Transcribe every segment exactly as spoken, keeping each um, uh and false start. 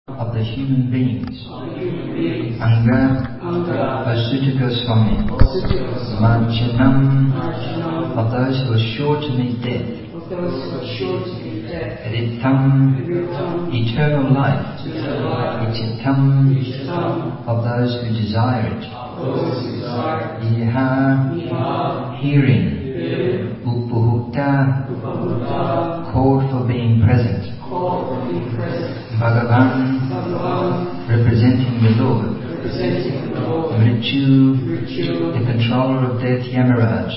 of the human beings. Anga Vasudha Goswami. Marjanam of those who are sure to meet death. Ritam, eternal life. Ichitam, of those who desire it. Iha, hearing. Upuhuta, called for being present. Bhagavan, representing the Lord. Mritu, the controller of death, Yamaraj.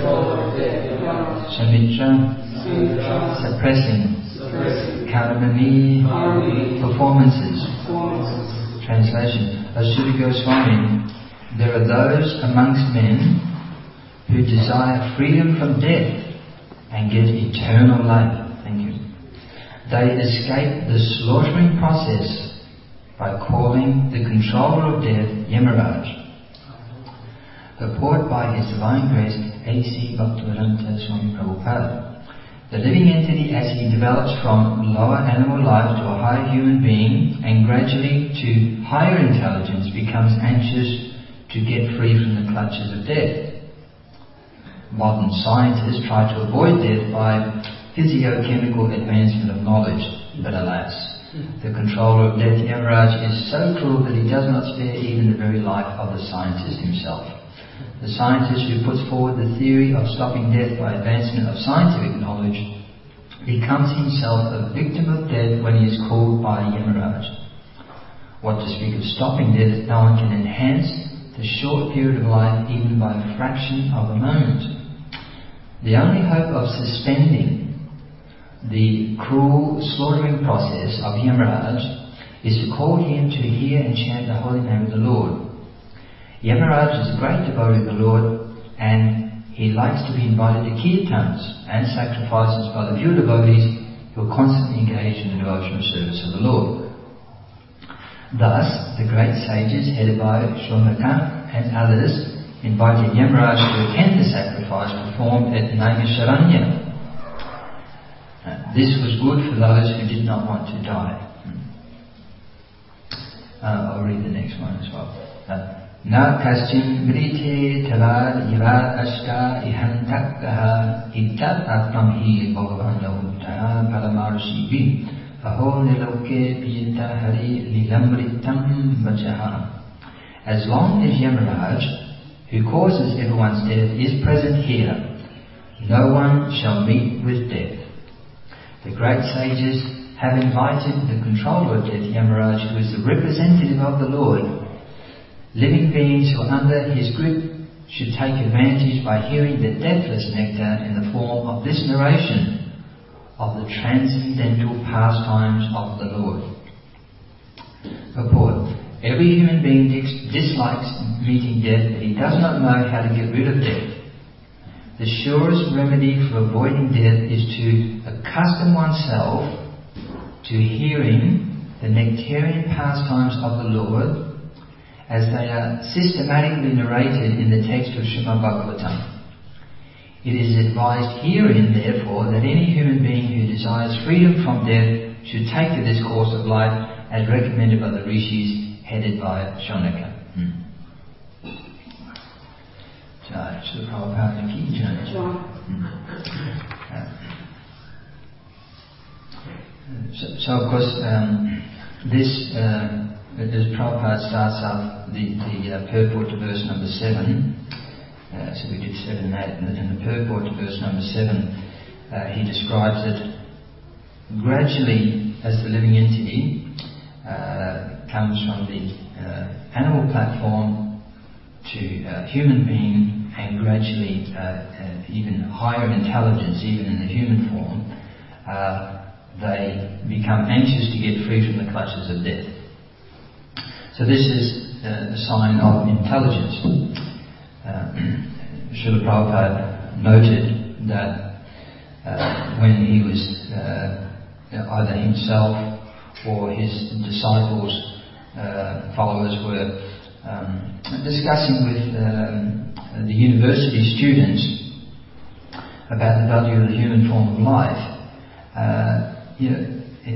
Shamitra, suppressing. Karamani, performances. Translation. Vasudha Goswami, there are those amongst men who desire freedom from death and get eternal life. Thank you. They escape the slaughtering process by calling the controller of death Yamaraj. Purport by His Divine Grace A C Bhaktivedanta Swami Prabhupada. The living entity, as he develops from lower animal life to a higher human being and gradually to higher intelligence, becomes anxious to get free from the clutches of death. Modern scientists try to avoid death by physiochemical advancement of knowledge, but alas, the controller of death, Yamaraj, is so cruel that he does not spare even the very life of the scientist himself. The scientist who puts forward the theory of stopping death by advancement of scientific knowledge becomes himself a victim of death when he is called by Yamaraj. What to speak of stopping death, no one can enhance the short period of life even by a fraction of a moment. The only hope of suspending the cruel slaughtering process of Yamaraj is to call him to hear and chant the holy name of the Lord. Yamaraj is a great devotee of the Lord, and he likes to be invited to kirtans and sacrifices by the pure devotees who are constantly engaged in the devotional service of the Lord. Thus, the great sages headed by Shonaka and others invited Yamaraj to attend the sacrifice performed at Naimisharanya. Uh, this was good for those who did not want to die. Uh, I'll read the next one as well. Uh, Na kaschin mrite tavar ivar ashka ihantakkaha ittat atmam hi bhagavan lahuttaha paramarshi aho niloke piyata hari lilamritam vajaha. As long as Yamaraj, who causes everyone's death, is present here, no one shall meet with death. The great sages have invited the controller of death, Yamaraj, who is the representative of the Lord. Living beings who are under his grip should take advantage by hearing the deathless nectar in the form of this narration of the transcendental pastimes of the Lord. Purport. Every human being dis- dislikes meeting death, but he does not know how to get rid of death. The surest remedy for avoiding death is to accustom oneself to hearing the nectarian pastimes of the Lord as they are systematically narrated in the text of Srimad Bhagavatam. It is advised herein, therefore, that any human being who desires freedom from death should take to this course of life as recommended by the rishis headed by Shonaka. Hmm. Jai Srila Prabhupada ki jai. So, so of course, um, this, uh, as Prabhupada starts up the, the uh, purport to verse number seven, uh, so we did seven and eight, and in the purport to verse number seven, uh, he describes that gradually, as the living entity uh, comes from the uh, animal platform to uh, human being, and gradually uh, uh, even higher intelligence, even in the human form, uh, they become anxious to get free from the clutches of death. So this is uh, a sign of intelligence. Uh, Srila Prabhupada noted that uh, when he was uh, either himself or his disciples, uh, followers were um, discussing with um, the university students about the value of the human form of life, uh, you know,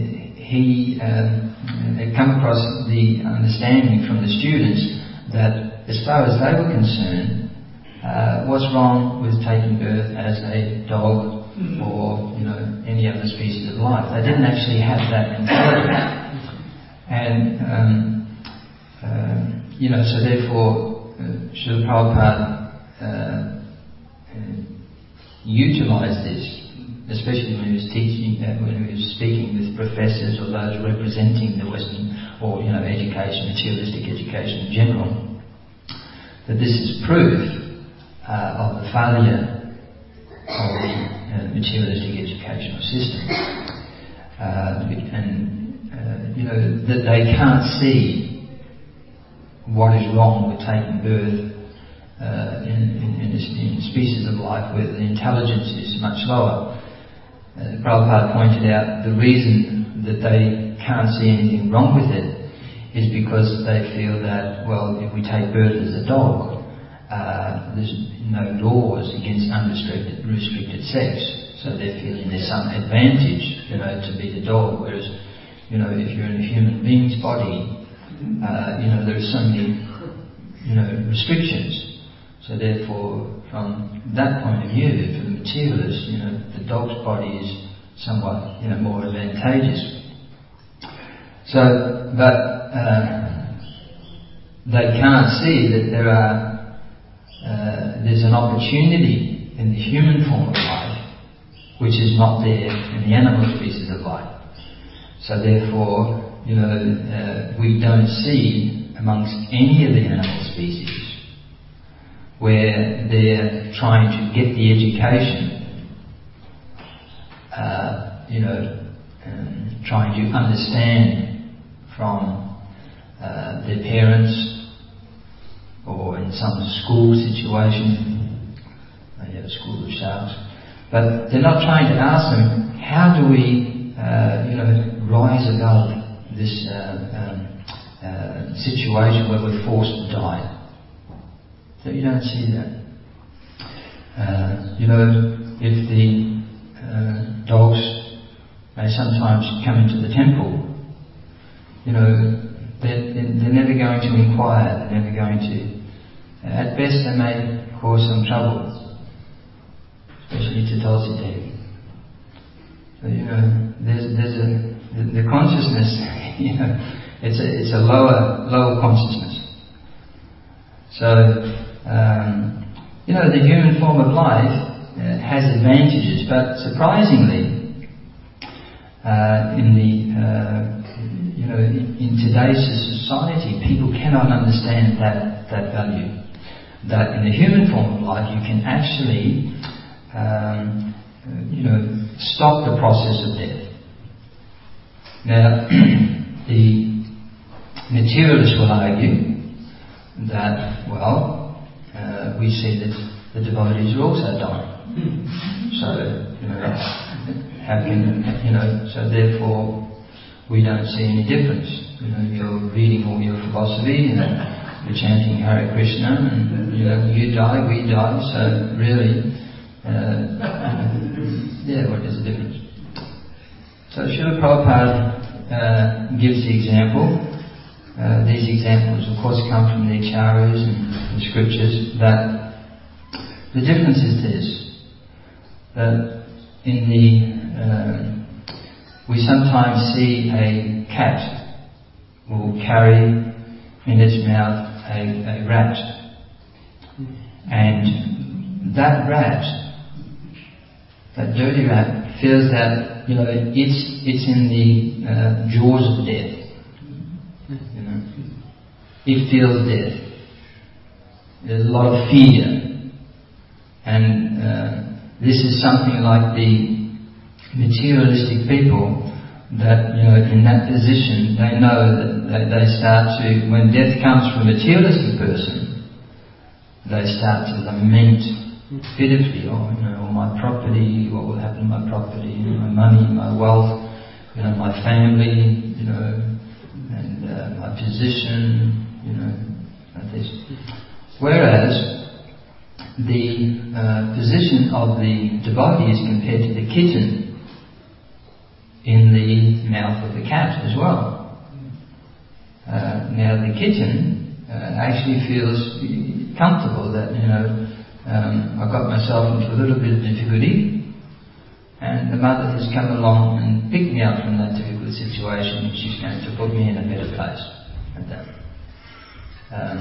he um, had come across the understanding from the students that as far as they were concerned, uh, what's wrong with taking birth as a dog or, you know, any other species of life? They didn't actually have that intelligence. And, um, uh, you know, so therefore, uh, Srila Prabhupada uh, uh, utilised this, especially when he was teaching, uh, when he was speaking with professors or those representing the Western, or, you know, education, materialistic education in general, that this is proof uh, of the failure of the uh, materialistic educational system. Uh, and, uh, you know, that they can't see what is wrong with taking birth uh, in, in, in, this, in species of life where the intelligence is much lower. Uh, Prabhupada pointed out the reason that they can't see anything wrong with it is because they feel that, well, if we take birth as a dog, uh, there's no laws against unrestricted restricted sex, so they're feeling there's some advantage, you know, to be the dog, whereas, you know, if you're in a human being's body, uh, you know, there are so many, you know, restrictions. So therefore, from that point of view, for the materialist, you know, the dog's body is somewhat, you know, more advantageous. So, but uh, they can't see that there are uh, there's an opportunity in the human form of life which is not there in the animal species of life. So therefore, you know, uh, we don't see amongst any of the animal species where they're trying to get the education, uh, you know, um, trying to understand from uh, their parents, or in some school situation, they have a school of sharks, but they're not trying to ask them, how do we, uh, you know, rise above this uh, um, uh, situation where we're forced to die? So you don't see that. Uh, you know, if the uh, dogs may sometimes come into the temple, you know, they're, they're, they're never going to inquire, they're never going to, uh, at best they may cause some trouble, especially to Tulsi Devi. So, you know, there's, there's a, the, the consciousness, you know, it's a, it's a lower, lower consciousness. So, um, you know, the human form of life uh, has advantages, but surprisingly, uh, in the, uh, you know, in, in today's society, people cannot understand that, that value. That in the human form of life, you can actually, um, you know, stop the process of death. Now, the materialists will argue that, well, uh, we see that the devotees are also dying. So, you know, how can, you know, so therefore we don't see any difference. You know, you're reading all your philosophy, you know, you're chanting Hare Krishna, and, you know, you die, we die, so really, uh, yeah, what is the difference? So Srila Prabhupada uh, gives the example. Uh, these examples, of course, come from the acharyas and the scriptures, that the difference is this, that in the, uh, we sometimes see a cat will carry in its mouth a, a rat, and that rat, that dirty rat, feels that, you know, it's, it's in the uh, jaws of death. You know, it feels death. There's a lot of fear, and uh, this is something like the materialistic people that, you know, in that position, they know that they, they start to, when death comes from a materialistic person, they start to lament pitifully, oh, you know, all my property, what will happen to my property, you know, my money, my wealth, you know, my family, you know, and uh, my position, you know, like this. Whereas the uh, position of the devotees compared to the kitten in the mouth of the cat as well. Uh, now the kitten uh, actually feels comfortable that, you know, um, I've got myself into a little bit of difficulty, and the mother has come along and picked me up from that difficult situation, and she's going to put me in a better place. Like that. Um,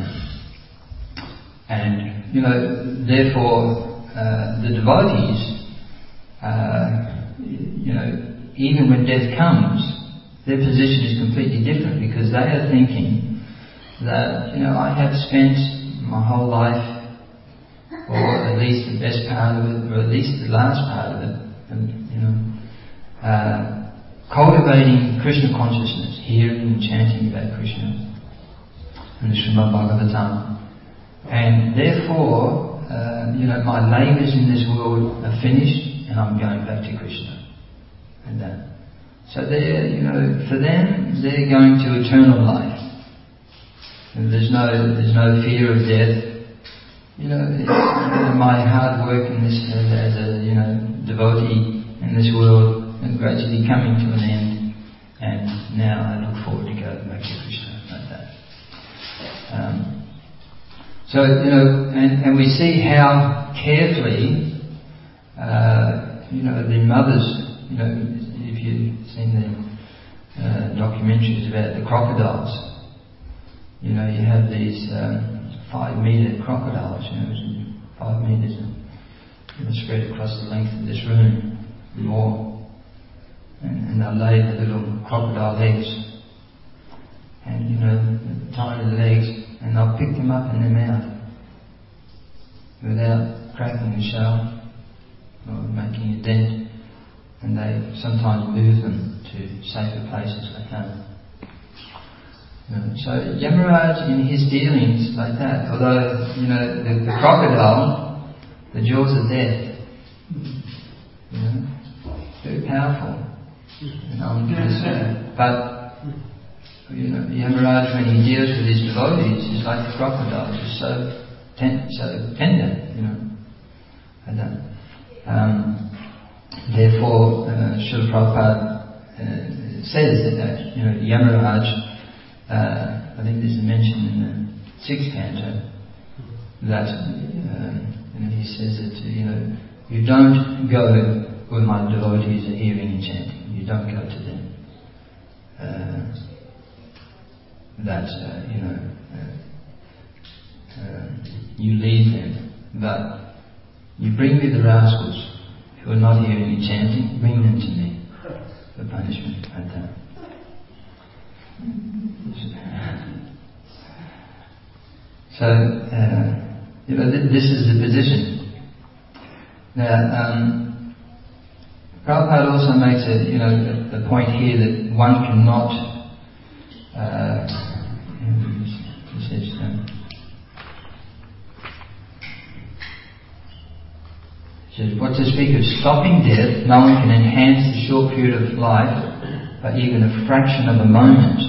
and, you know, therefore, uh, the devotees, uh, you know, even when death comes, their position is completely different, because they are thinking that, you know, I have spent my whole life, or at least the best part of it, or at least the last part of it, and, you know, uh, cultivating Krishna consciousness, hearing and chanting about Krishna and the Srimad Bhagavatam. And therefore, uh, you know, my labours in this world are finished, and I'm going back to Krishna. And that. So they're, you know, for them, they're going to eternal life. And there's no, there's no fear of death. You know, it's, you know, my hard work in this as, as a, you know, devotee in this world is gradually coming to an end, and now I look forward to going back to Krishna, like that. Um, so, you know, and, and we see how carefully, uh, you know, the mothers, you know, if you've seen the uh, documentaries about the crocodiles, you know, you have these um, five metre crocodiles, you know, five metres and you know, spread across the length of this room, more, and, and they'll lay the little crocodile eggs, and you know, the tiny legs, and they'll pick them up in their mouth without cracking the shell or making a dent, and they sometimes move them to safer places like that. You know, so Yamaraj in his dealings like that, although, you know, the, the crocodile, the jaws of death, you know, very powerful. You know, this, but, you know, Yamaraj, when he deals with his devotees, is like a crocodile, just so, ten, so tender, you know. And, uh, um, therefore, uh, Srila Prabhupada uh, says that, uh, you know, Yamaraj, Uh, I think this is mentioned in the sixth canto, that uh, you know, he says that, you know, you don't go where my devotees are hearing and chanting. You don't go to them. Uh, that, uh, you know, uh, uh, you leave them, but you bring me the rascals who are not hearing and chanting, bring them to me for punishment like that. So, uh, you know, th- this is the position. Now, um, Prabhupada also makes a, you know, a, a point here that one cannot, uh, he says, um, he says, what to speak of stopping death, no one can enhance the short period of life by even a fraction of a moment.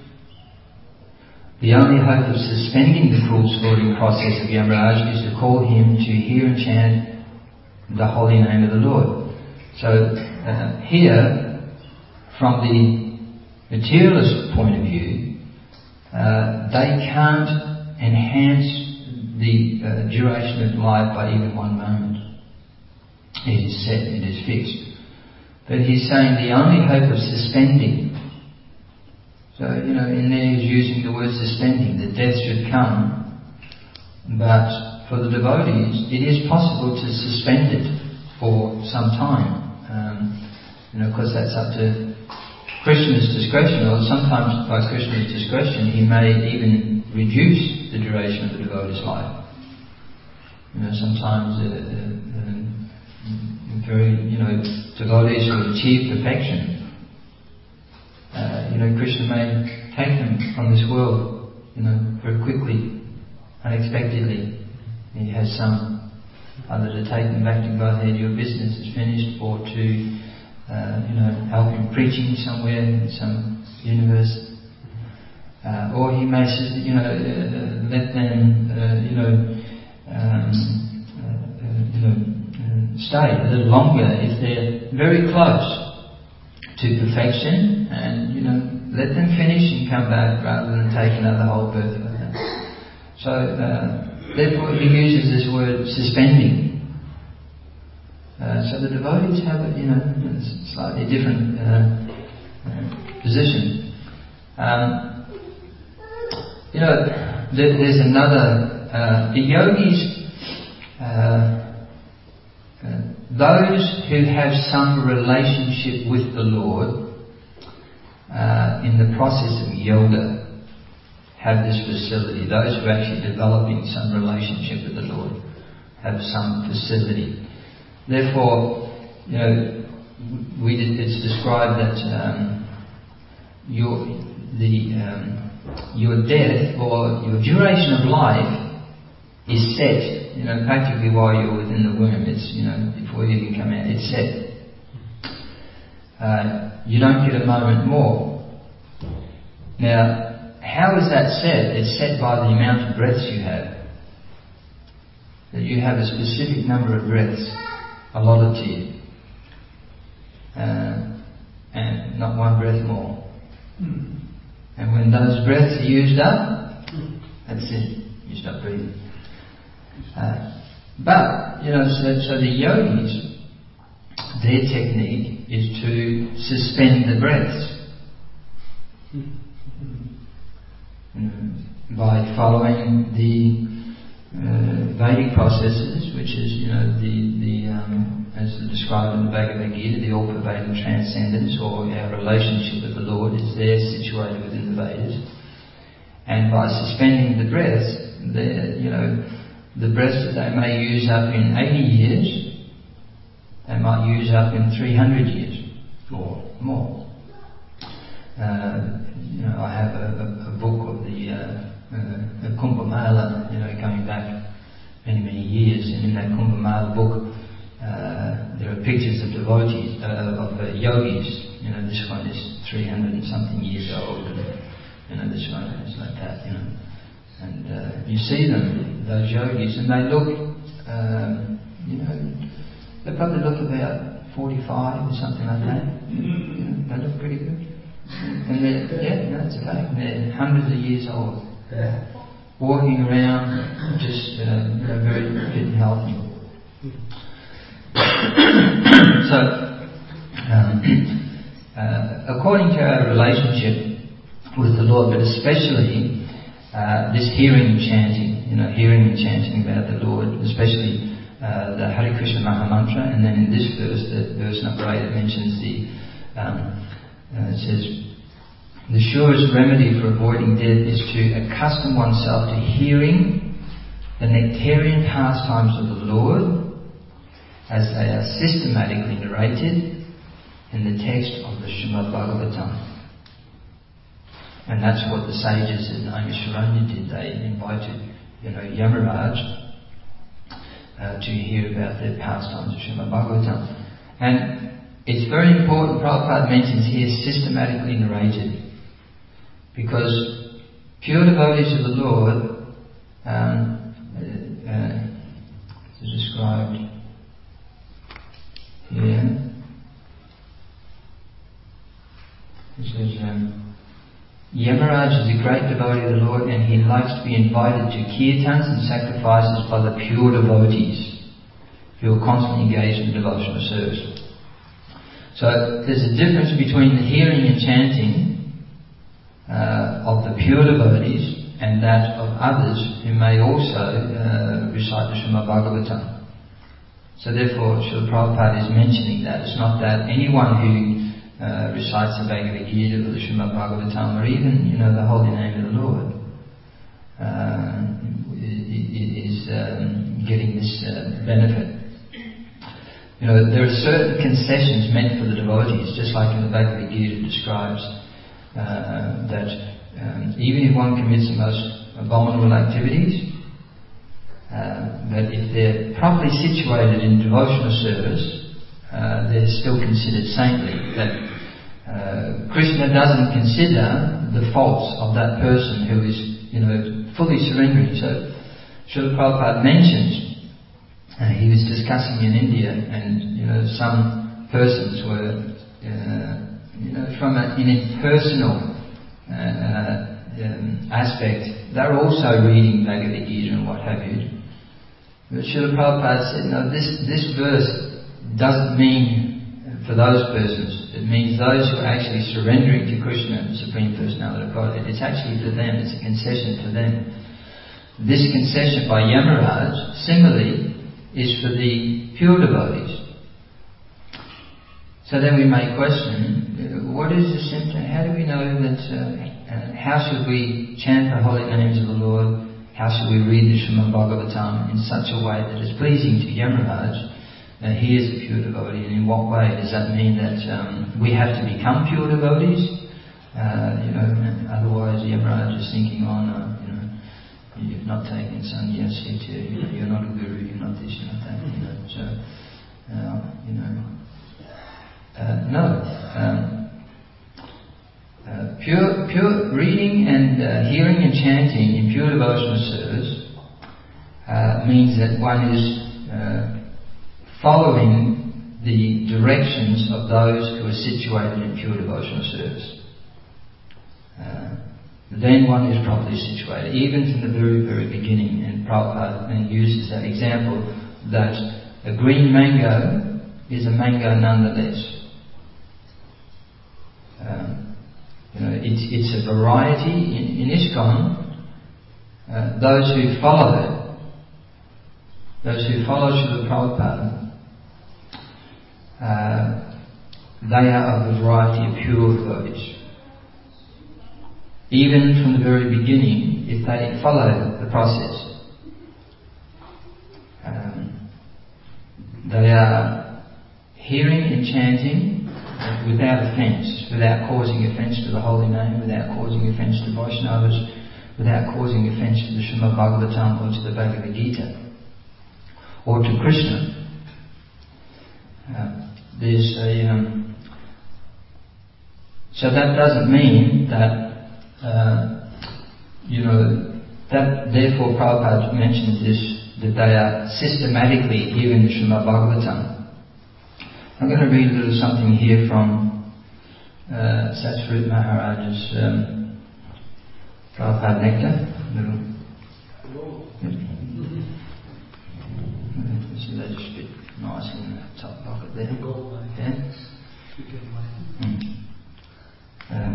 The only hope of suspending the cruel slaughtering process of Yamaraj is to call him to hear and chant the holy name of the Lord. So uh, here, from the materialist point of view, uh, they can't enhance the uh, duration of life by even one moment. It is set, it is fixed. But he's saying the only hope of suspending. So, you know, in there he's using the word suspending, that death should come. But for the devotees, it is possible to suspend it for some time. Um, you know, because that's up to Krishna's discretion, or sometimes by Krishna's discretion he may even reduce the duration of the devotee's life. You know, sometimes uh, uh, uh, very, you know, devotees who achieve perfection, Uh, you know, Krishna may take them from this world, you know, very quickly, unexpectedly. He has some either to take them back to Godhead, your business is finished, or to, uh, you know, help in preaching somewhere in some universe. Uh, or he may, you know, uh, let them, uh, you know, um, uh, you know, uh, stay a little longer if they're very close to perfection, and you know, let them finish and come back rather than take another whole birth like that. So uh, therefore he uses this word suspending. Uh, so the devotees have a you know a slightly different uh, uh, position. Um, you know, there, there's another uh, the yogis. Uh, uh, those who have some relationship with the Lord uh, in the process of yoga have this facility. Those who are actually developing some relationship with the Lord have some facility. Therefore, you know, we, it's described that um, your the um, your death or your duration of life is set. You know, practically while you're within the womb, it's you know before you can come out, it's set. Uh, you don't get a moment more. Now, how is that set? It's set by the amount of breaths you have. That you have a specific number of breaths allotted to you. Uh, and not one breath more. Mm. And when those breaths are used up, that's it. You stop breathing. Uh, but, you know, so, so the yogis, their technique is to suspend the breaths. Mm. By following the uh, Vedic processes, which is, you know, the, the um, as described in the Bhagavad Gita, the all-pervading transcendence, or our relationship with the Lord is there, situated within the Vedas. And by suspending the breaths, the, you know, the breaths that they may use up in eighty years, they might use up in three hundred years or more. Uh, you know, I have a, a, a book of the uh, uh, the Kumbh Mela, you know, going back many, many years, and in that Kumbh Mela book, uh, there are pictures of devotees, uh, of uh, yogis. You know, this one is three hundred and something years old, and you know, this one is like that, you know. And uh, you see them, those yogis, and they look, um, you know, they probably look about forty-five or something like that. You know, they look pretty good. And they're, yeah, no, it's a fact. They're hundreds of years old. Yeah. Walking around, just, uh, you know, very fit and healthy. So, um, uh, according to our relationship with the Lord, but especially Uh, this hearing and chanting, you know, hearing and chanting about the Lord, especially uh, the Hare Krishna Maha Mantra, and then in this verse, the verse number eight, it mentions the, um, uh, it says, the surest remedy for avoiding death is to accustom oneself to hearing the nectarian pastimes of the Lord as they are systematically narrated in the text of the Srimad Bhagavatam. And that's what the sages in Naimisharanya did. They invited, you know, Yamaraj uh, to hear about their pastimes of Srimad Bhagavatam. And it's very important, Prabhupada mentions here, systematically narrated. Because pure devotees of the Lord, um, uh, uh, is described here. It says, um, Yamaraj is a great devotee of the Lord, and he likes to be invited to kirtans and sacrifices by the pure devotees who are constantly engaged in devotional service. So there's a difference between the hearing and chanting uh, of the pure devotees and that of others who may also uh, recite the Srimad Bhagavatam. So therefore, Srila Prabhupada is mentioning that. It's not that anyone who Uh, recites the Bhagavad Gita or the Srimad Bhagavatam, or even, you know, the holy name of the Lord, uh, is um, getting this uh, benefit. You know, there are certain concessions meant for the devotees, just like in the Bhagavad Gita describes uh, that um, even if one commits the most abominable activities, uh, but if they're properly situated in devotional service, uh, they're still considered saintly. That Uh, Krishna doesn't consider the faults of that person who is, you know, fully surrendering. So, Srila Prabhupada mentions uh, he was discussing in India, and you know, some persons were uh, you know, from a, an impersonal uh, uh, um, aspect, they're also reading Bhagavad Gita and what have you. But Srila Prabhupada said, no, this, this verse doesn't mean for those persons. It means those who are actually surrendering to Krishna, the Supreme Personality of Godhead. It's actually for them. It's a concession for them. This concession by Yamaraj, similarly, is for the pure devotees. So then we may question, what is the symptom? How do we know that, uh, uh, how should we chant the holy names of the Lord? How should we read the Srimad Bhagavatam in such a way that is pleasing to Yamaraj? Uh, he is a pure devotee, and in what way? Does that mean that um, we have to become pure devotees? Uh, you know, otherwise Yamaraj is thinking on, uh, you know, you've not taken sannyasi, you know, you're not a guru, you're not this, you're not that, you know. So, uh, you know, uh, no. Um, Uh, pure, pure reading and uh, hearing and chanting in pure devotional service uh, means that one is uh, following the directions of those who are situated in pure devotional service. Uh, then one is properly situated, even from the very, very beginning. And Prabhupada then uses that example that a green mango is a mango nonetheless. Um, You know, it's, it's a variety in, in ISKCON. Uh, those who follow it, those who follow Srila Prabhupada, uh, they are of the variety of pure devotees. Even from the very beginning, if they follow the process, um, they are hearing and chanting without offence, without causing offence to the holy name, without causing offence to Vaishnavas, without causing offence to the Srimad Bhagavatam or to the Bhagavad Gita, or to Krishna. Uh, there's a, um, so that doesn't mean that, uh, you know, that therefore Prabhupada mentions this, that they are systematically hearing the Srimad Bhagavatam. I'm going to read a little something here from uh, Satsvarup Maharaj's um, Prabhupada Nectar. Little, this is just a bit nice in the top pocket there. Yeah? Mm. Um,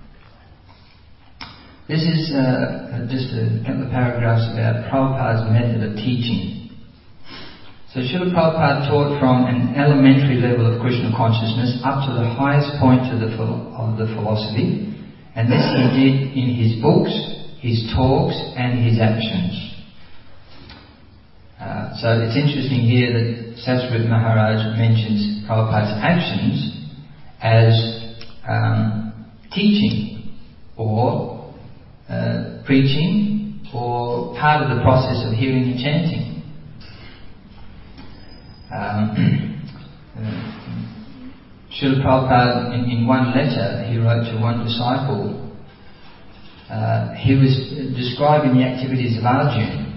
this is uh, just a couple of paragraphs about Prabhupada's method of teaching. So Srila Prabhupada taught from an elementary level of Krishna consciousness up to the highest point of the, of the philosophy, and this he did in his books, his talks, and his actions. Uh, so it's interesting here that Satsvarup Maharaj mentions Prabhupada's actions as um, teaching or uh, preaching or part of the process of hearing and chanting. Um, uh, Srila Prabhupada, in, in one letter he wrote to one disciple, uh, he was describing the activities of Arjuna.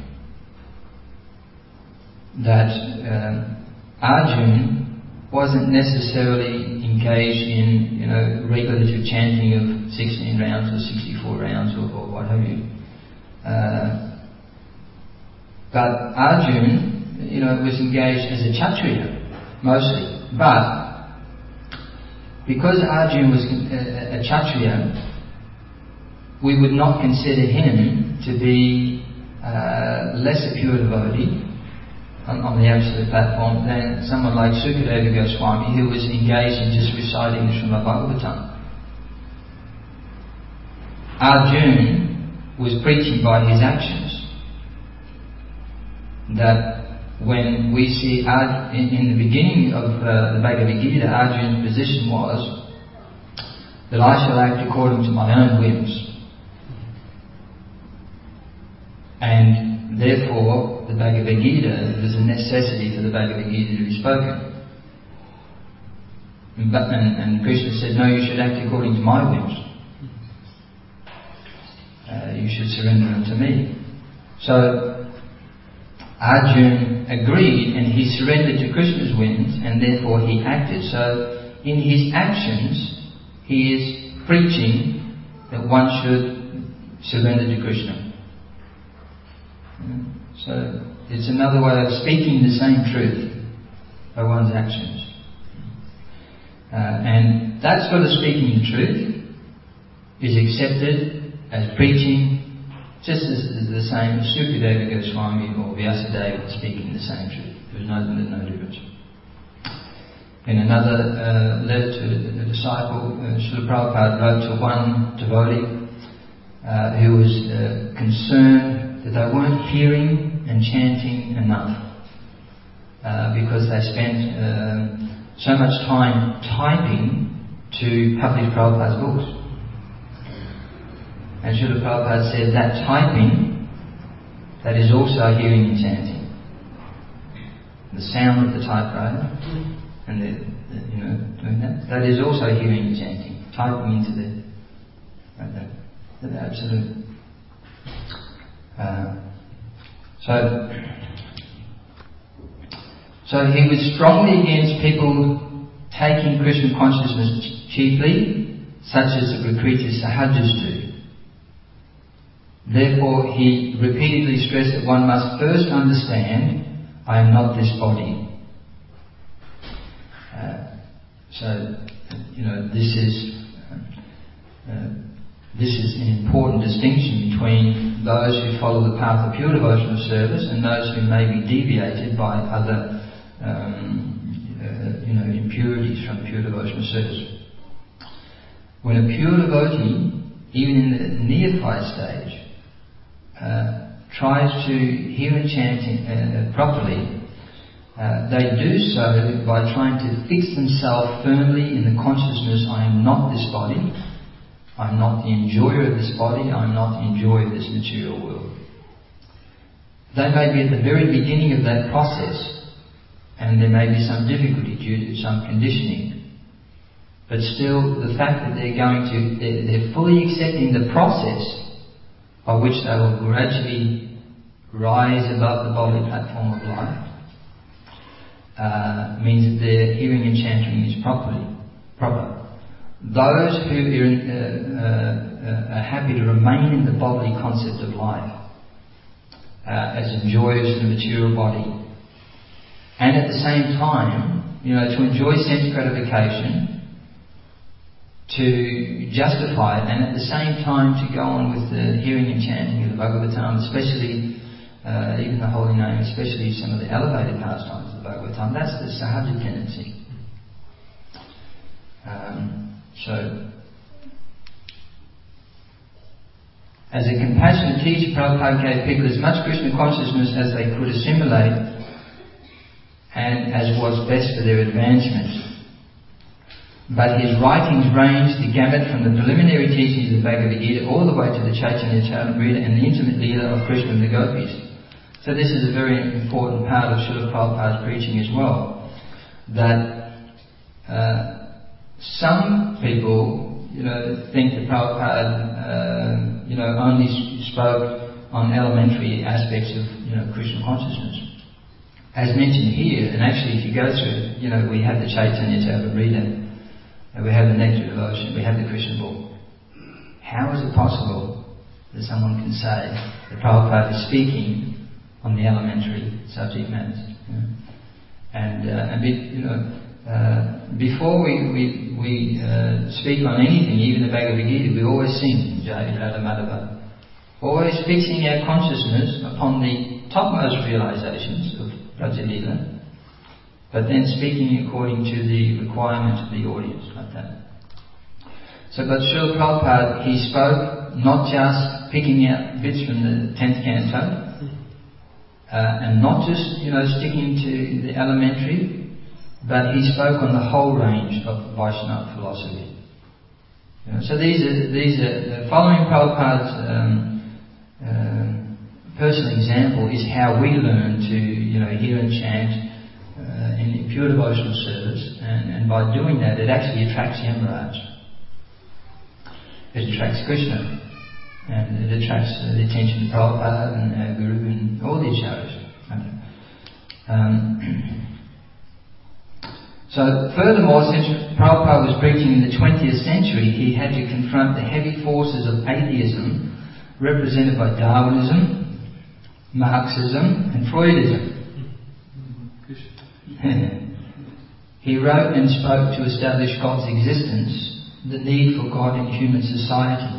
That um, Arjuna wasn't necessarily engaged in, you know, regulative chanting of sixteen rounds or sixty-four rounds or, or what have you. Uh, but Arjuna, you know, was engaged as a Kshatriya, mostly. But because Arjuna was a, a Kshatriya, we would not consider him to be uh, less a pure devotee on, on the absolute platform than someone like Sukadeva Goswami, who was engaged in just reciting the Srimad Bhagavatam. Arjuna was preaching by his actions. That when we see Arjuna, in, in the beginning of uh, the Bhagavad Gita, Arjuna's position was that I shall act according to my own whims. And therefore, the Bhagavad Gita, there's a necessity for the Bhagavad Gita to be spoken. And, and, and Krishna said, no, you should act according to my whims. Uh, you should surrender unto me. So, Arjuna agreed and he surrendered to Krishna's whims and therefore he acted. So in his actions he is preaching that one should surrender to Krishna. So it's another way of speaking the same truth by one's actions. Uh, and that sort of speaking the truth is accepted as preaching just as the same as Sukadeva Goswami or Vyasadeva speaking the same truth. There's no, no difference. In another uh, letter to the disciple, uh, Srila Prabhupada wrote to one devotee uh, who was uh, concerned that they weren't hearing and chanting enough uh, because they spent um, so much time typing to publish Prabhupada's books. And Srila Prabhupada said that typing, that is also hearing and chanting. The sound of the typewriter and the, the you know doing that, that is also hearing and chanting. Typing into the right there, the absolute. Uh, so, so he was strongly against people taking Krishna consciousness cheaply, such as the Prakriti Sahajas do. Therefore, he repeatedly stressed that one must first understand, I am not this body. Uh, so, you know, this is uh, this is an important distinction between those who follow the path of pure devotional service and those who may be deviated by other, um, uh, you know, impurities from pure devotional service. When a pure devotee, even in the neophyte stage, Uh, tries to hear and chant uh, properly, uh, they do so by trying to fix themselves firmly in the consciousness, I am not this body, I'm not the enjoyer of this body, I'm not the enjoyer of this material world. They may be at the very beginning of that process, and there may be some difficulty due to some conditioning. But still, the fact that they're going to, they're, they're fully accepting the process by which they will gradually rise above the bodily platform of life, uh, means that their hearing and chanting is properly proper. Those who are, uh, uh, are happy to remain in the bodily concept of life uh, as enjoyers of the material body, and at the same time, you know, to enjoy sense gratification, to justify it, and at the same time to go on with the hearing and chanting of the Bhagavatam, especially uh, even the holy name, especially some of the elevated pastimes of the Bhagavatam. That's the sahaja tendency. Um, so, as a compassionate teacher, Prabhupada gave people as much Krishna consciousness as they could assimilate and as was best for their advancement. But his writings range the gamut from the preliminary teachings of the Bhagavad Gita all the way to the Chaitanya Charitamrita and the intimate Leela of Krishna and the gopis. So this is a very important part of Srila Prabhupada's preaching as well. That uh, some people, you know, think that Prabhupada, uh, you know, only spoke on elementary aspects of, you know, Krishna consciousness. As mentioned here, and actually if you go through, you know, we have the Chaitanya Charitamrita, we have the Nectar Devotion, we have the Krishna book. How is it possible that someone can say that Prabhupada is speaking on the elementary subject matters? You know? And, uh, and be, you know, uh, before we we, we uh, speak on anything, even the Bhagavad Gita, we always sing Jai Radha Madhava, always fixing our consciousness upon the topmost realizations of Braja-lila, but then speaking according to the requirements of the audience, like that. So, but Srila Prabhupada, he spoke not just picking out bits from the tenth canto, uh, and not just, you know, sticking to the elementary, but he spoke on the whole range of Vaishnava philosophy. You know, so these are these are following Prabhupada's um, uh, personal example is how we learn to, you know, hear and chant Uh, in pure devotional service, and, and by doing that it actually attracts Yamaraj. It attracts Krishna, and it attracts uh, the attention of Prabhupada and uh, Guru and all the acharyas. Um, So furthermore, since Prabhupada was preaching in the twentieth century, he had to confront the heavy forces of atheism represented by Darwinism, Marxism and Freudism. He wrote and spoke to establish God's existence, the need for God in human society.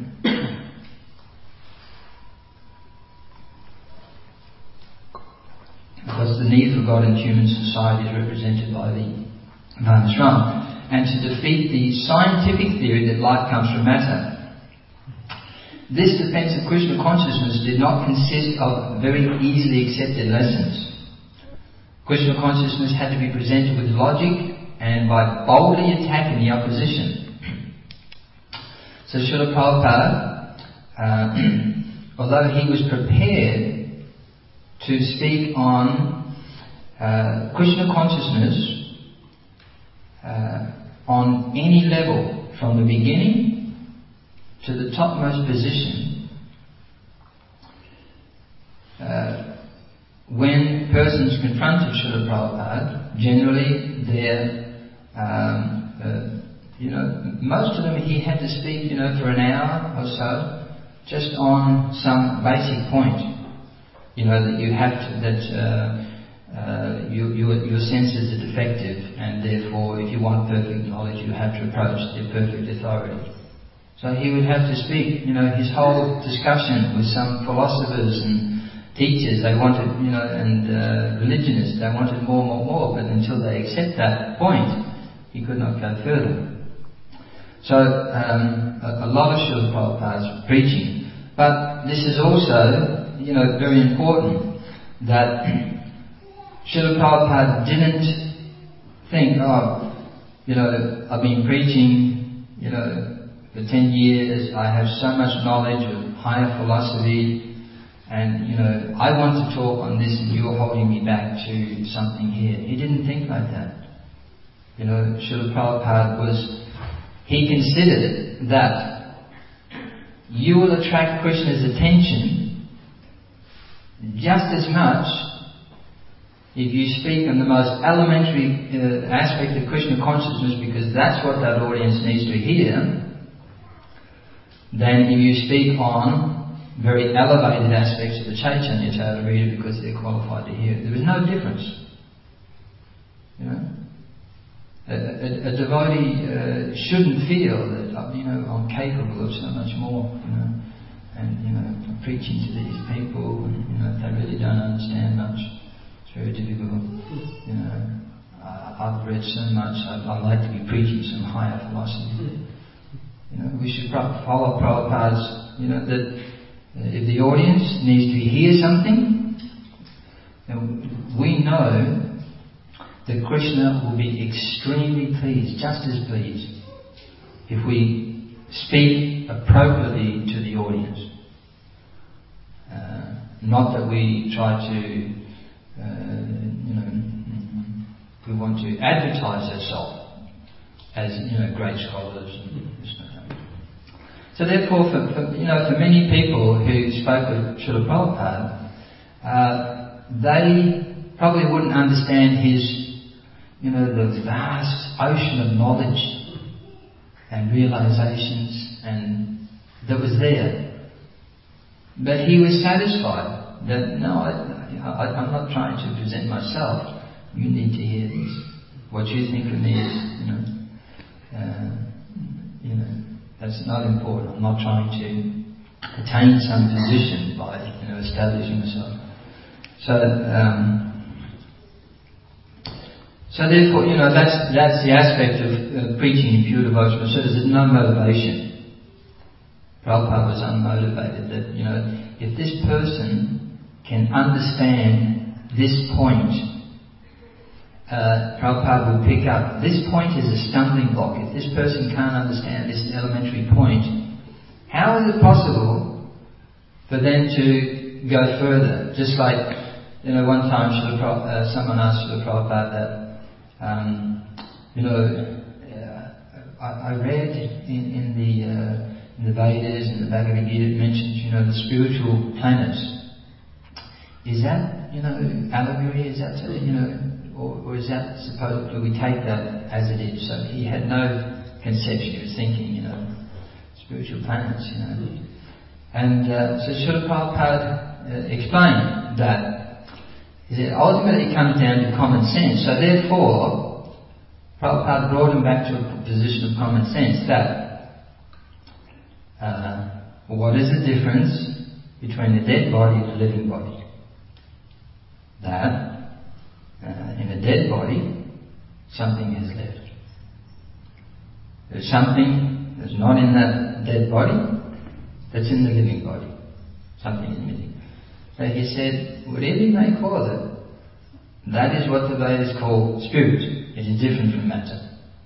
Because the need for God in human society is represented by the Varnashram. And to defeat the scientific theory that life comes from matter. This defense of Krishna consciousness did not consist of very easily accepted lessons. Krishna consciousness had to be presented with logic and by boldly attacking the opposition. So Srila Prabhupada, uh, although he was prepared to speak on uh, Krishna consciousness uh, on any level, from the beginning to the topmost position, uh, when persons confronted Srila Prabhupada, generally they're, um, uh, you know, most of them he had to speak, you know, for an hour or so, just on some basic point. You know, that you have to, that uh, uh, you, your, your senses are defective, and therefore if you want perfect knowledge you have to approach the perfect authority. So he would have to speak, you know, his whole discussion with some philosophers and teachers, they wanted, you know, and uh, religionists, they wanted more, more, more, but until they accept that point, he could not go further. So, um, a, a lot of Srila Prabhupada's preaching, but this is also, you know, very important, that Srila Prabhupada didn't think, oh, you know, I've been preaching, you know, for ten years, I have so much knowledge of higher philosophy, and, you know, I want to talk on this and you're holding me back to something here. He didn't think like that. You know, Srila Prabhupada was, he considered that you will attract Krishna's attention just as much if you speak on the most elementary uh, aspect of Krishna consciousness, because that's what that audience needs to hear, than if you speak on very elevated aspects of the Chaitanya Charitamrita, because they're qualified to hear it. There is no difference. You know, a, a, a devotee uh, shouldn't feel that, you know, I'm capable of so much more. You know, and you know, I'm preaching to these people, and you know, they really don't understand much. It's very difficult. You know, I, I've read so much. I'd, I'd like to be preaching some higher philosophy. You know, we should follow Prabhupada's. You know that. If the audience needs to hear something, then we know that Krishna will be extremely pleased, just as pleased, if we speak appropriately to the audience. Uh, not that we try to, uh, you know, we want to advertise ourselves as, you know, great scholars and this kind of thing. So therefore, for, for, you know, for many people who spoke with Srila Prabhupada, uh, they probably wouldn't understand his, you know, the vast ocean of knowledge and realizations and that was there. But he was satisfied that, no, I, I, I'm not trying to present myself. You need to hear this. What you think of me is, you know, uh, you know, that's not important. I'm not trying to attain some position by, you know, establishing myself. So, um, so therefore, you know, that's that's the aspect of uh, preaching in pure devotional service. There's no motivation. Prabhupada was unmotivated. That, you know, if this person can understand this point, Uh, Prabhupada will pick up, this point is a stumbling block. If this person can't understand this elementary point, how is it possible for them to go further? Just like, you know, one time uh, someone asked Srila Prabhupada that, um, you know, uh, I, I read in, in the uh, in the Vedas and the Bhagavad Gita, it mentions, you know, the spiritual planets. Is that, you know, allegory? Is that, uh, you know, or, or is that supposed, do we take that as it is? So he had no conception, he was thinking, you know, spiritual planets, you know. And uh, so Srila Prabhupada uh, explained that. He said, ultimately it comes down to common sense. So therefore, Prabhupada brought him back to a position of common sense that uh, what is the difference between a dead body and a living body? That uh, in a dead body, something has left. There's something that's not in that dead body that's in the living body. Something is missing. So he said, whatever you may call it, that is what the Vedas call spirit. It is different from matter.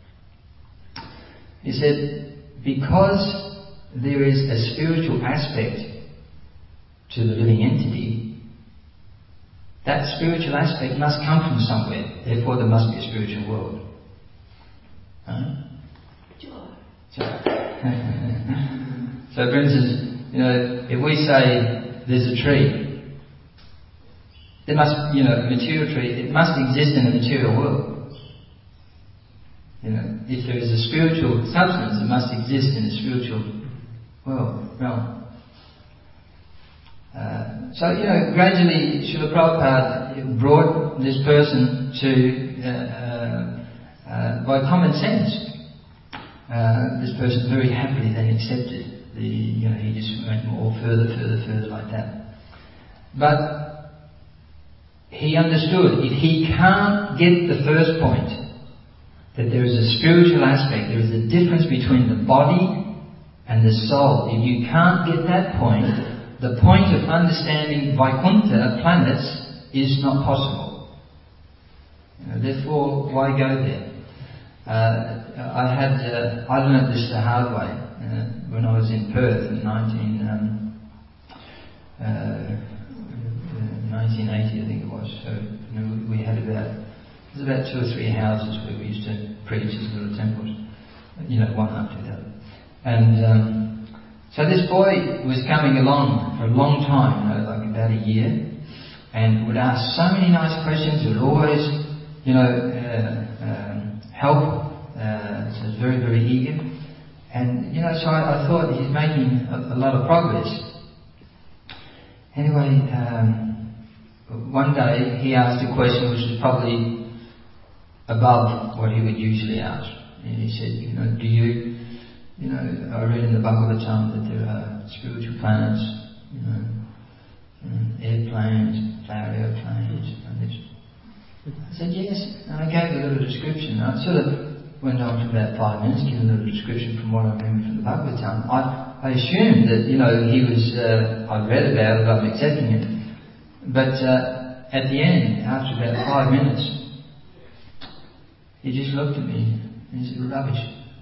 He said, because there is a spiritual aspect to the living entity, that spiritual aspect must come from somewhere. Therefore there must be a spiritual world. Huh? So, so for instance, you know, if we say there's a tree, there must, you know, a material tree, it must exist in a material world. You know, if there is a spiritual substance, it must exist in a spiritual world, realm. Uh, so, you know, gradually Srila Prabhupada brought this person to, uh, uh, uh, by common sense, uh, this person very happily then accepted the, you know, he just went more further, further, further like that. But he understood if he can't get the first point, that there is a spiritual aspect, there is a difference between the body and the soul. If you can't get that point, the point of understanding Vaikuntha planets is not possible. You know, therefore, why go there? Uh, I had uh, I learned this the hard way uh, when I was in Perth in nineteen eighty, I think it was. So you know, we had about it was about two or three houses where we used to preach as little temples, you know, one after the other. And um, so this boy was coming along for a long time, you know, like about a year, and would ask so many nice questions. Would always, you know, uh, um, help. Uh, so was very, very eager. And, you know, so I, I thought he's making a, a lot of progress. Anyway, um, one day he asked a question which was probably above what he would usually ask. And he said, you know, do you, you know, I read in the Bhagavatam that there are spiritual planets, you know, um, airplanes, flower airplanes, and this. I said, yes. And I gave a little description. I sort of went on for about five minutes, giving a little description from what I remember from the Bhagavatam. I, I assumed that, you know, he was, uh, I'd read about it, I was accepting it. But uh, at the end, after about five minutes, he just looked at me and he said, rubbish.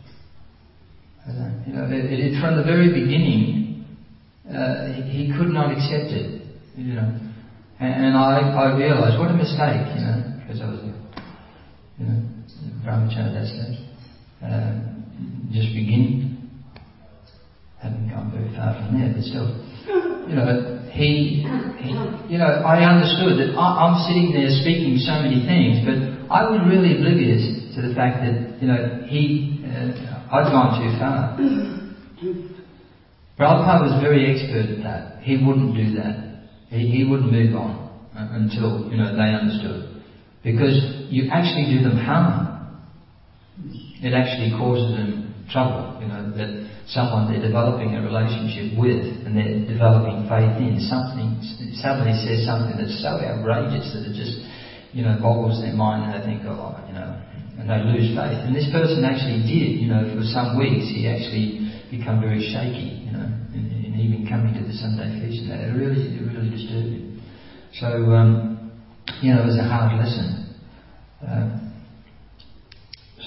You know, it, it, from the very beginning, uh, he, he could not accept it, you know. And, and I, I realised what a mistake, you know, because I was, you know, brahmachari at that stage, uh, just beginning. Haven't gone very far from there, but still, you know, he, he you know, I understood that I, I'm sitting there speaking so many things, but I was really oblivious to the fact that, you know, he, uh, I'd gone too far. Prabhupada was very expert at that. He wouldn't do that. He, he wouldn't move on uh, until, you know, they understood. Because you actually do them harm. It actually causes them trouble, you know, that someone they're developing a relationship with and they're developing faith in, something suddenly says something that's so outrageous that it just, you know, boggles their mind and they think, oh, you know, and they lose faith. And this person actually did, you know, for some weeks he actually became very shaky, you know, and, and even coming to the Sunday feast and that, it really, it really disturbed him. So, um, you know, it was a hard lesson. Uh, so,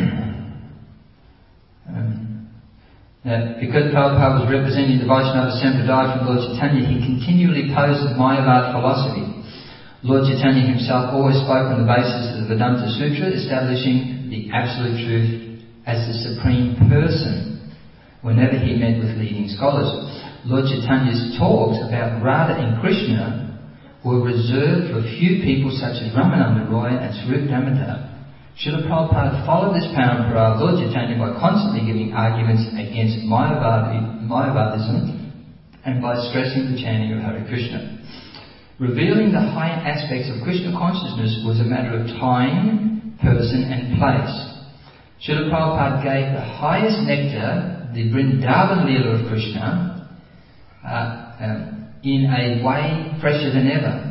um, now, because Prabhupada was representing the Vaishnava Sampradaya from Lord Chaitanya, he continually posed the Mayavad philosophy. Lord Chaitanya himself always spoke on the basis of the Vedanta Sutra, establishing the absolute truth as the supreme person whenever he met with leading scholars. Lord Chaitanya's talks about Radha and Krishna were reserved for a few people such as Ramananda Roy and Swarup Damodar. Srila Prabhupada followed this parampara of Lord Chaitanya by constantly giving arguments against Mayavadi, Mayavadism and by stressing the chanting of Hare Krishna. Revealing the higher aspects of Krishna consciousness was a matter of time, person and place. Srila Prabhupada gave the highest nectar, the Vrindavan Leela of Krishna, uh, um, in a way fresher than ever.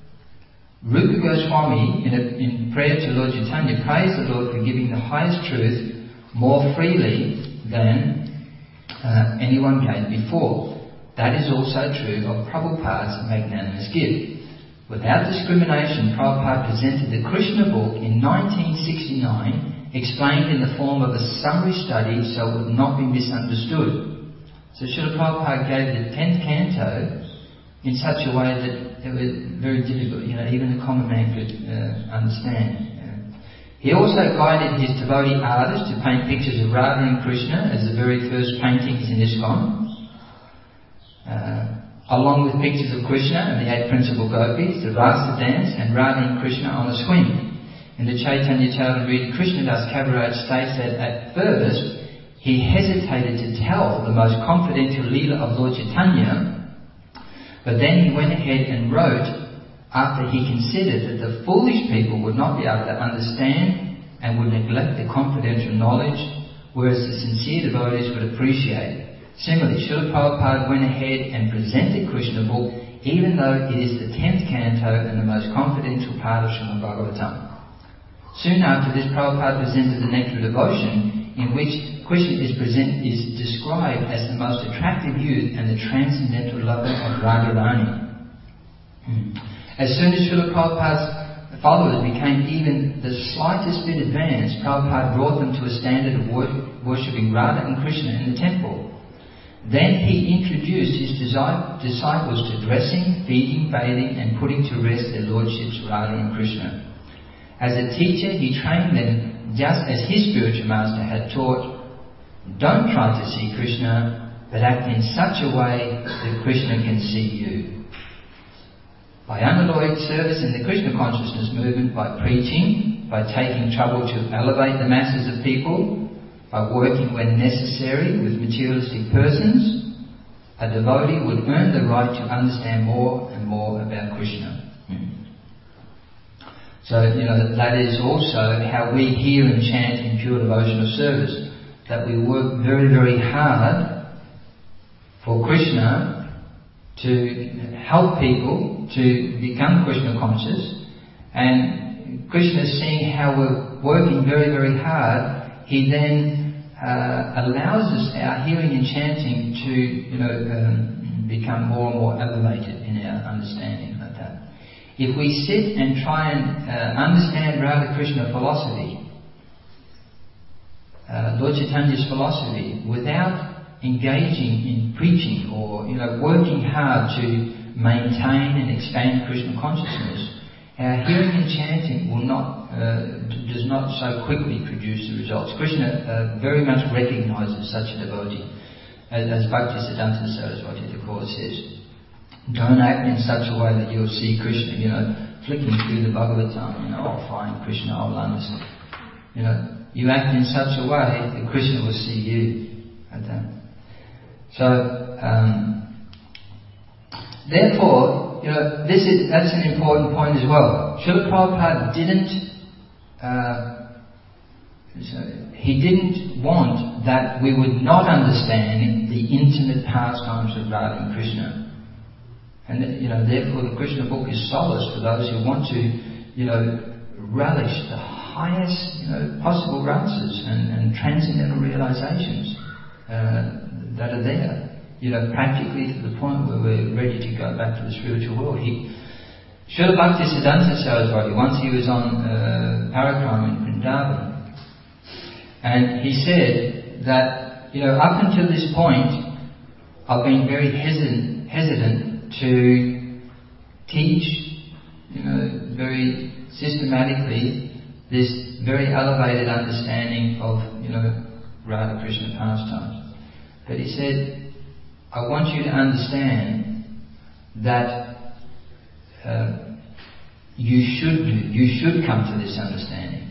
Rupa Goswami, in, a, in prayer to Lord Chaitanya, praised the Lord for giving the highest truth more freely than uh, anyone gave before. That is also true of Prabhupada's magnanimous gift. Without discrimination, Prabhupada presented the Krishna book in nineteen sixty-nine, explained in the form of a summary study so it would not be misunderstood. So Srila Prabhupada gave the tenth canto in such a way that it was very difficult, you know, even the common man could uh, understand. Uh, he also guided his devotee artists to paint pictures of Radha and Krishna as the very first paintings in ISKCON, uh, along with pictures of Krishna and the eight principal gopis, the Rasa dance, and Radha and Krishna on a swing. In the Chaitanya Charitamrita, Krishnadas Kaviraj states that at first he hesitated to tell the most confidential Leela of Lord Chaitanya, but then he went ahead and wrote, after he considered that the foolish people would not be able to understand and would neglect the confidential knowledge, whereas the sincere devotees would appreciate. Similarly, Srila Prabhupada went ahead and presented Krishna book, even though it is the tenth canto and the most confidential part of Srimad Bhagavatam. Soon after this, Prabhupada presented the Nectar of Devotion, in which Krishna is present is described as the most attractive youth and the transcendental lover of Radharani. Hmm. As soon as Srila Prabhupada's followers became even the slightest bit advanced, Prabhupada brought them to a standard of wor- worshipping Radha and Krishna in the temple. Then he introduced his disciples to dressing, feeding, bathing and putting to rest their lordships Radha and Krishna. As a teacher, he trained them just as his spiritual master had taught. Don't try to see Krishna, but act in such a way that Krishna can see you. By unalloyed service in the Krishna consciousness movement, by preaching, by taking trouble to elevate the masses of people, by working when necessary with materialistic persons, a devotee would earn the right to understand more and more about Krishna. Hmm. So, you know, that is also how we hear and chant in pure devotional service. That we work very, very hard for Krishna to help people to become Krishna conscious, and Krishna, seeing how we're working very, very hard, he then uh, allows us our hearing and chanting to, you know, um, become more and more elevated in our understanding like that. If we sit and try and uh, understand Radha Krishna philosophy, Uh, Lord Chaitanya's philosophy, without engaging in preaching or, you know, working hard to maintain and expand Krishna consciousness, our hearing and chanting will not, uh, does not so quickly produce the results. Krishna uh, very much recognizes such a devotee, as, as Bhaktisiddhanta Saraswati Thakur says. Don't act in such a way that you'll see Krishna, you know, flicking through the Bhagavatam, you know, oh, fine, Krishna, I will understand. You know, you act in such a way that Krishna will see you. Okay. So, um, therefore, you know, this is that's an important point as well. Srila Prabhupada didn't, uh, he didn't want that we would not understand the intimate pastimes of Radha and Krishna. And, you know, therefore the Krishna book is solace for those who want to, you know, relish the highest, you know, possible rasas and, and transcendental realizations uh, that are there, you know, practically to the point where we're ready to go back to the spiritual world. He, Srila Bhaktisiddhanta Saraswati, once he was on uh, Parakrama in Vrindavan, and he said that, you know, up until this point, I've been very hesitant, hesitant to teach, you know, very systematically this very elevated understanding of, you know, Radha Krishna pastimes. But he said, I want you to understand that uh, you should do. You should come to this understanding.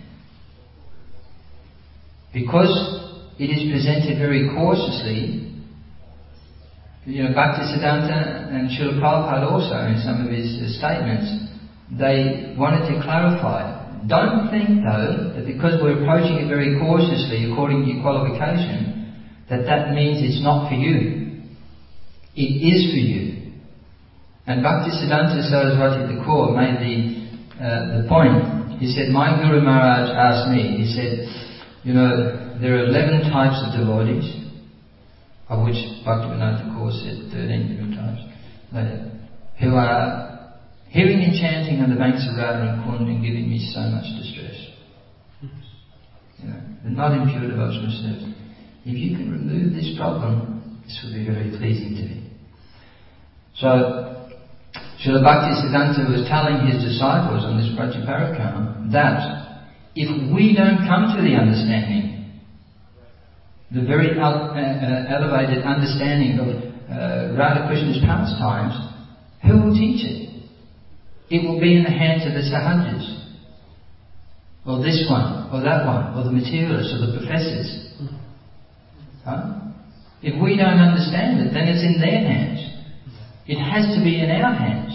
Because it is presented very cautiously, you know, Bhaktisiddhanta and Srila Prabhupada also in some of his uh, statements, they wanted to clarify. Don't think though that because we're approaching it very cautiously according to your qualification, that that means it's not for you. It is for you. And Bhaktisiddhanta Saraswati Thakur made the uh, the point. He said, my Guru Maharaj asked me, he said, you know, there are eleven types of devotees, of which Bhaktivinoda Thakur said thirteen different types, later, who are hearing and chanting on the banks of Radha and Kund and giving me so much distress. You know, they're not impure devotional service. If you can remove this problem, this will be very pleasing to me. So, Srila Bhaktisiddhanta was telling his disciples on this Pratyuparakam that if we don't come to the understanding, the very ele- uh, elevated understanding of uh, Radha Krishna's pastimes, who will teach it? It will be in the hands of the sahajas, or this one, or that one, or the materialists, or the professors. Huh? If we don't understand it, then it's in their hands. It has to be in our hands.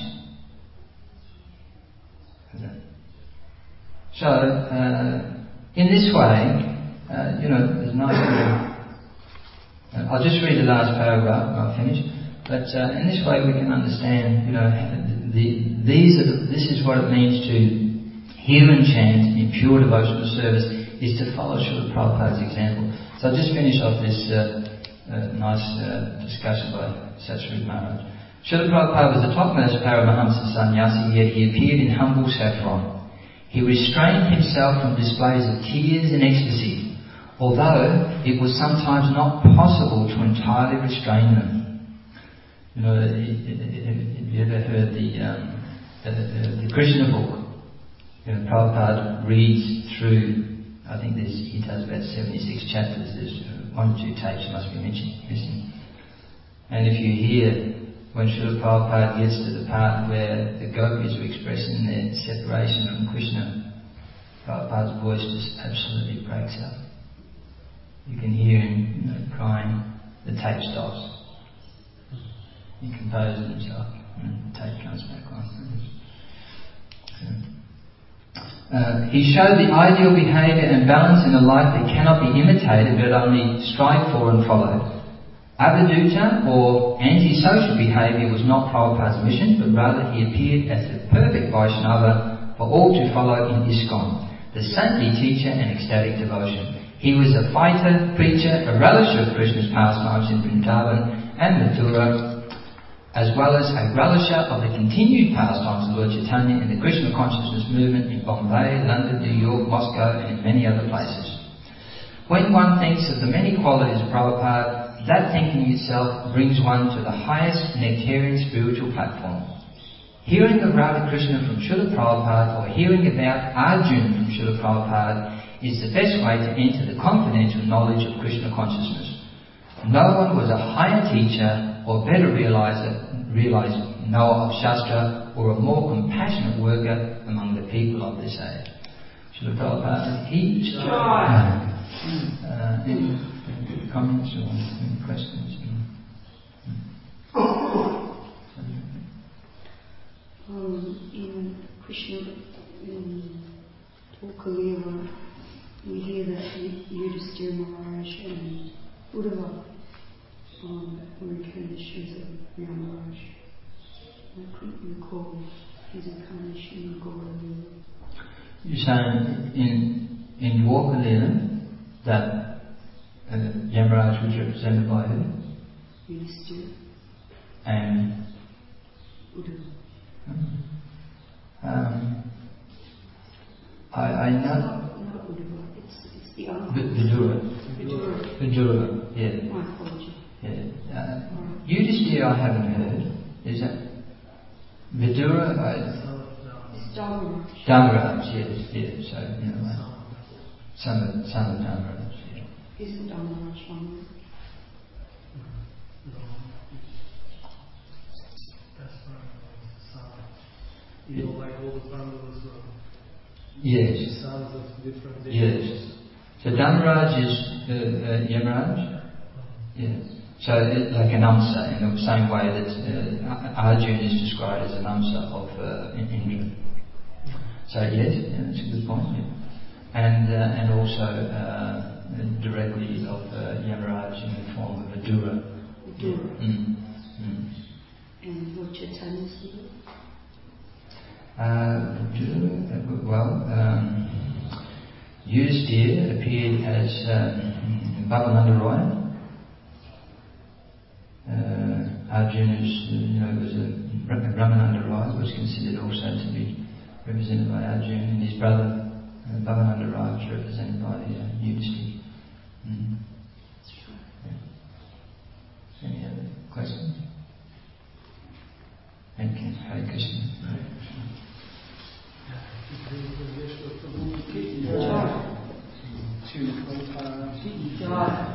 So, uh, in this way, uh, you know, there's nice little, uh, I'll just read the last paragraph and I'll finish. But uh, in this way we can understand, you know, the, these are the, this is what it means to hear and chant in pure devotional service, is to follow Srila Prabhupada's example. So I'll just finish off this uh, uh, nice uh, discussion by Satsuri Maharaj. Srila Prabhupada was the topmost Paramahamsa sannyasi, yet he appeared in humble saffron. He restrained himself from displays of tears and ecstasy, although it was sometimes not possible to entirely restrain them. You know, have you ever heard the, um, the, the Krishna book? You know, Prabhupada reads through, I think there's, he does about seventy-six chapters, there's one or two tapes must be missing. And if you hear when Srila Prabhupada gets to the part where the gopis are expressing their separation from Krishna, Prabhupada's voice just absolutely breaks up. You can hear him, you know, crying. The tape stops. He composes himself, and the tape comes back on. Uh, he showed the ideal behaviour and balance in a life that cannot be imitated but only strived for and followed. Avadhuta, or anti-social behaviour, was not Prabhupada's mission, but rather he appeared as the perfect Vaishnava for all to follow in ISKCON, the saintly teacher and ecstatic devotion. He was a fighter, preacher, a relisher of Krishna's pastimes in Vrindavan and Mathura, as well as a relisher of the continued pastimes of Lord Chaitanya in the Krishna consciousness movement in Bombay, London, New York, Moscow, and in many other places. When one thinks of the many qualities of Prabhupada, that thinking itself brings one to the highest nectarian spiritual platform. Hearing of Radha Krishna from Srila Prabhupada, or hearing about Arjuna from Srila Prabhupada, is the best way to enter the confidential knowledge of Krishna consciousness. No one was a higher teacher or better realizer, realized knower of Shastra, or a more compassionate worker among the people of this age. Srila Prabhupada, he... Uh, any, any comments or any questions? Um, in Krishna, in Tulkalila, we hear that Yudhisthira Maharaj and Uddhava um, were incarnations of Yamaraj. I couldn't recall his incarnation in Gaura. You're saying in in Dwarka that uh, Yamaraj was represented by who? Yudhisthira. And Uddhava. Um, I, I know. Not, not Uddhava, it's, it's the other. Vidura. Vidura. Vidura, yeah. My apology. Yeah. Uh, Yudhisthira I haven't heard. Is that Vidura? I, It's Dharmaraj. Dharmaraj, yes, yes. So, you know, uh, some of, some of Dharmaraj, yeah. Isn't Dharmaraj one? You know, like all the pandas, uh, Yes. sons of different Yes. deities. So Dharmaraj is uh, uh, Yamaraj. Yes. So it, like an Amsa, in the same way that uh, Arjuna is described as an Amsa of uh, Indra. So yes, yeah, that's a good point. Yeah. And uh, and also uh, directly of uh, Yamaraj in the form of a Dura. Dura. Mm. Mm. And what Chaitanya's doing? Uh, Dura, well, um, Yudhisthira appeared as um, Bhavananda Roy. Uh, Arjuna's, uh, you know, was a Ramananda Rai was considered also to be represented by Arjuna, and his brother uh, Bhavananda Rai was represented by uh, Yudhisthira. Mm. Yeah. Any other questions? Thank you. Hare Krishna. Hare Krishna. Joy. Joy.